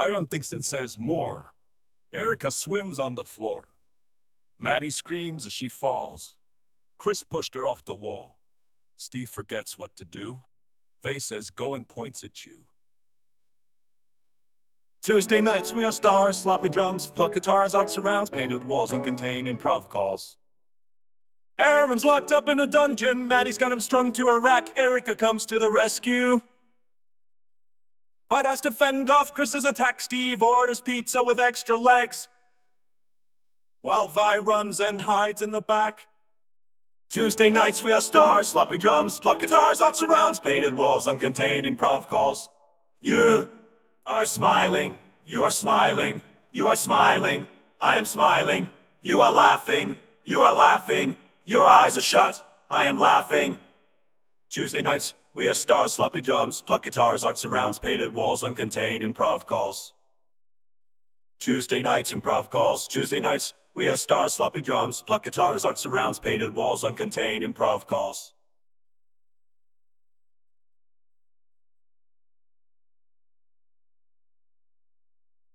Byron thinks and says more. Erica swims on the floor. Maddie screams as she falls. Chris pushed her off the wall. Steve forgets what to do. Faye says go and points at you. Tuesday nights we are stars, sloppy drums, pluck guitars, art surrounds, painted walls, and contain improv calls. Aaron's locked up in a dungeon, Maddie's got him strung to a rack, Erica comes to the rescue. Bud has to fend off Chris's attack, Steve orders pizza with extra legs, while Vi runs and hides in the back. Tuesday nights we are stars, sloppy drums, pluck guitars, art surrounds, painted walls, uncontained improv calls. You are smiling, you are smiling, you are smiling, I am smiling, you are laughing, you are laughing, your eyes are shut, I am laughing. Tuesday nights, we are stars, sloppy drums, pluck guitars, art surrounds, painted walls, uncontained improv calls. Tuesday nights, improv calls. Tuesday nights, we are stars, sloppy drums, pluck guitars, art surrounds, painted walls, uncontained improv calls.